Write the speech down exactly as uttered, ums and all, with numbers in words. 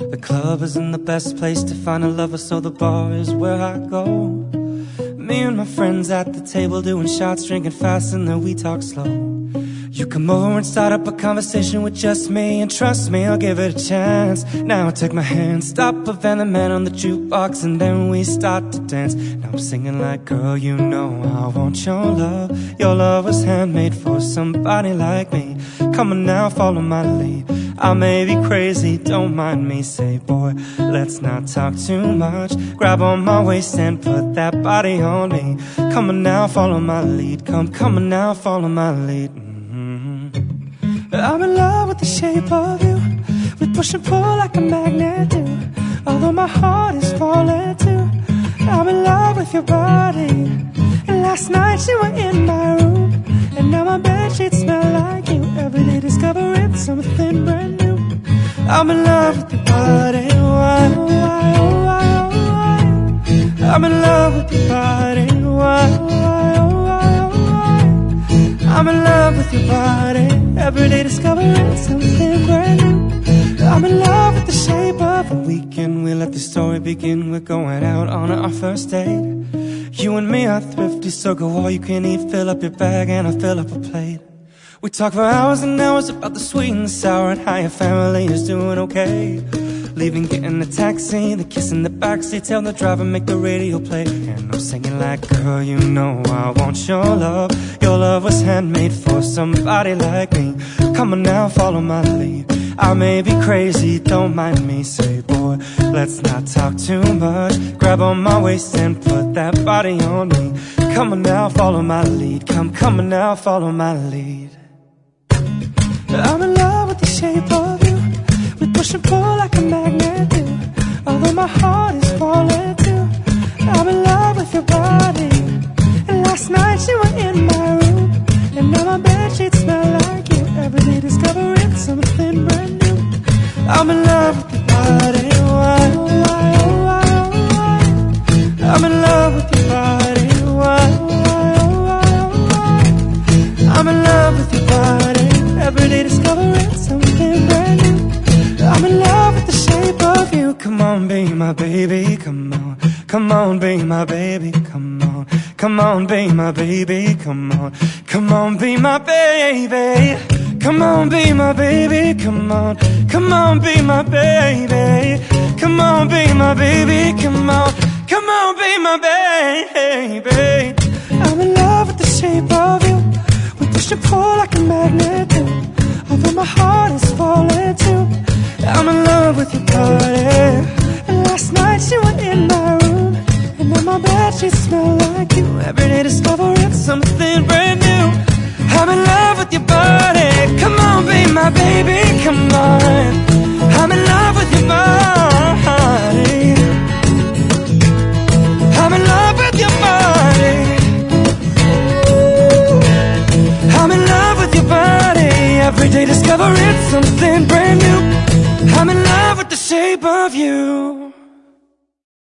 The club isn't the best place to find a lover, so the bar is where I go. Me and my friends at the table doing shots, drinking fast, and then we talk slow. You come over and start up a conversation with just me, and trust me, I'll give it a chance. Now take my hand, stop a Van the Man on the jukebox, and then we start to dance. Now I'm singing like, girl, you know I want your love. Your love was handmade for somebody like me. Come on now, follow my lead. I may be crazy, don't mind me. Say, boy, let's not talk too much. Grab on my waist and put that body on me. Come on now, follow my lead. Come, come on now, follow my lead. mm-hmm. I'm in love with the shape of you. We push and pull like a magnet do. Although my heart is falling too. I'm in love with your body. And last night you were in my room, and now my bedsheets smell like you. Every day discovering something brand new. I'm in love with your body. Why, why, why, why? I'm in love with your body. Why, why, why, why? I'm in love with your body. Every day discovering something brand new. I'm in love with the shape of a weekend. We let the story begin. We're going out on our first date. You and me are thrifty, so go all you can eat. Fill up your bag and I'll fill up a plate. We talk for hours and hours about the sweet and sour, and how your family is doing okay. Leaving, getting the taxi, the kiss in the backseat. Tell the driver, make the radio play. And I'm singing like, girl, you know I want your love. Your love was handmade for somebody like me. Come on now, follow my lead. I may be crazy, don't mind me. Say, boy, let's not talk too much. Grab on my waist and put that body on me. Come on now, follow my lead. Come, come on now, follow my lead. I'm in love with the shape of you. We push and pull like a magnet do. Although my heart is falling too. I'm in love with your body. And last night you were in my room, and now my bedsheets smell like you. Every day discovering something brand new. I'm in love with your body. Why, why, why, why? I'm in love with your body. Why, why, why, why? I'm in love with your body. Every day discovering something brand new. I'm in love with the shape of you. Come on, be my baby, come on. Come on, be my baby, come on. Come on, be my baby, come on. Come on, be my baby. Come on, be my baby, come on. Come on, be my baby. Come on, be my baby, come on. Come on, be my baby. I'm in love with the shape of you. We push and pull like a magnet do. Although my heart is falling too. I'm in love with your body. And last night you were in my room, and now my bedsheets smell like you. Every day discovering something brand new. I'm in love with your body. Come on, be my baby, come on. I'm in love with your body. I'm in love with your body. I'm in love with your body. Every day discovering something brand new. I'm in love with the shape of you.